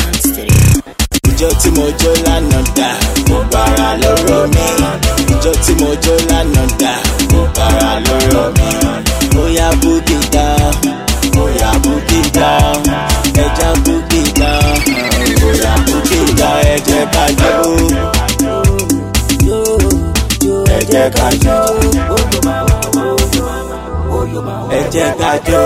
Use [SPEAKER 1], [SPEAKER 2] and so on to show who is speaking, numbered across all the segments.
[SPEAKER 1] Ìjọ tí mo jó lánàá dà, mo bára lóró mi. Ìjọ tí mo jó lánàá dà, mo bára lóró mi. Bóyá boogie down, bóyá boogie down, ẹja boogie down, bóyá boogie down, ẹ jẹ́ ká jó. Ẹ jẹ́ ká jó. Ẹ jẹ́ ká jó.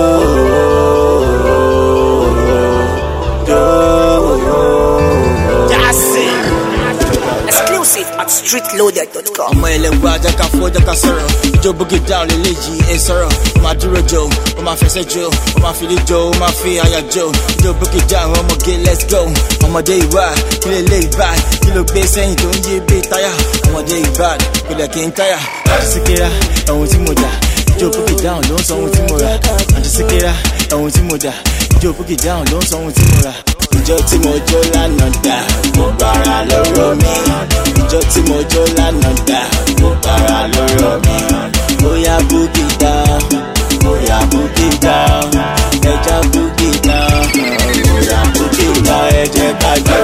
[SPEAKER 2] At streetloaded.com.
[SPEAKER 1] Ọmọ ẹlẹ́gbẹ́ ajá ká fọ́ ọjọ́ ká sọ̀rọ̀. Ìjọ boogie down lélẹ́yìí ẹ sọ̀rọ̀. Ó máa dúró jó, ó máa fẹsẹ̀ jó, ó máa fìdí jó, ó máa fi àyà jó. Ìjọ boogie down ọmọge let's go. Ọmọdé ìwà kí lè lé ìbá. Kí ló gbé sẹ́yìn tó ń yé bí táyà. Ọmọdé ìbá kò lẹ̀ kí n táyà. Àti Síkírá ohun tí mo dà. Ìjọ boogie down ló ń sọ ohun tí mo rà. Àti Síkírá ohun tí mo dà. Ìjọ boogie down ló ń sọ ohun tí mo rà. Ìjọ tí mo jó lánàá dà, mo bára lóró mi. Ìjọ tí mo jó lánàá dà, mo bára lóró mi. Bóyá boogie down, bóyá boogie down, ẹja boogie down, bóyá boogie down, ẹ jẹ́ ká jó.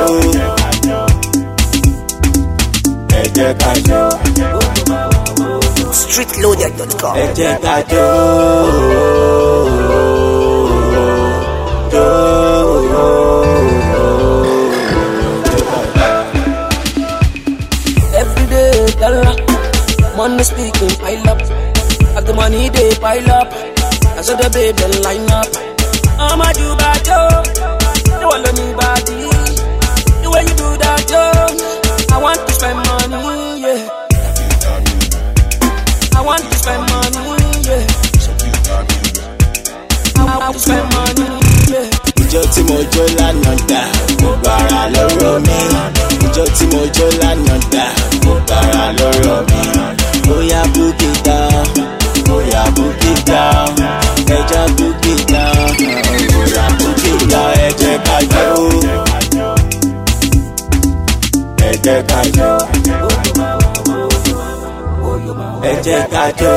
[SPEAKER 1] Ẹ jẹ́ ká jó.
[SPEAKER 2] Streetloaded.com.
[SPEAKER 1] Ẹ jẹ́ ká jó.
[SPEAKER 3] Money speaking, pile up. As the money they pile up, I saw the baby line up. I'ma do bad job, you want me body. The way you do that job, I want to spend money, yeah. I want to spend money, yeah. I want to spend money, yeah.
[SPEAKER 1] Ìjọ tí mo jó lánàá dà, mo bára lóró mi. Ìjọ tí mo jó lánàá dà, mo bára lóró mi. Bóyá boogie down, bóyá boogie down, ẹja boogie down, bóyá boogie down, ẹ jẹ́ ká jó. Ẹ jẹ́ ká jó. Ẹ jẹ́ ká jó.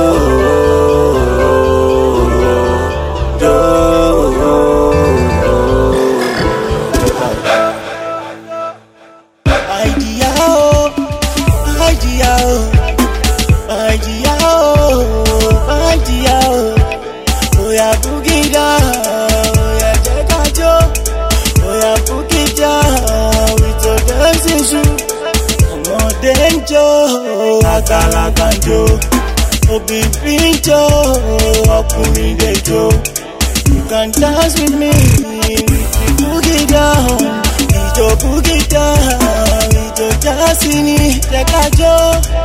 [SPEAKER 1] Àgbàlagbàjò, obìnrin jó, ọkùnrin lè jó. You can dance with me, with the boogie down. Ìjọ boogie down, ìjọ jásí ní jẹ́ ká jó.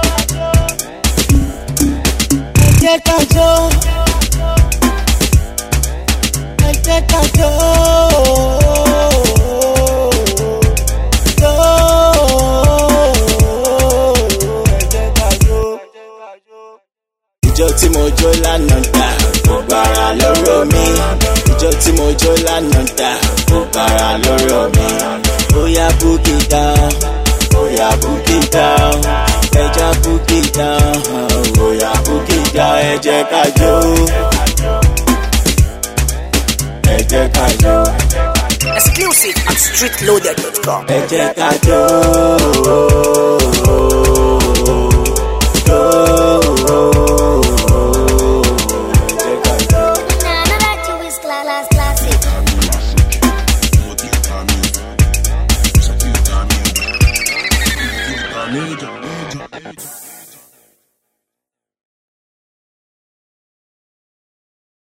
[SPEAKER 1] Ẹ jẹ́ ká jó. Ẹ jẹ́ ká jó. Ìjọ tí mo jó lánàá dà, mo bára lóró mi. Ìjọ tí mo jó lánàá dà, mo bára lóró mi. Bóyá boogie down, bóyá boogie down, ẹja boogie down, bóyá boogie down, ẹ jẹ́ ká jó. Ẹ jẹ́ ká jó.
[SPEAKER 2] Exclusive at streetloaded.com.
[SPEAKER 1] Ẹ jẹ́ ká jó.
[SPEAKER 4] Classic.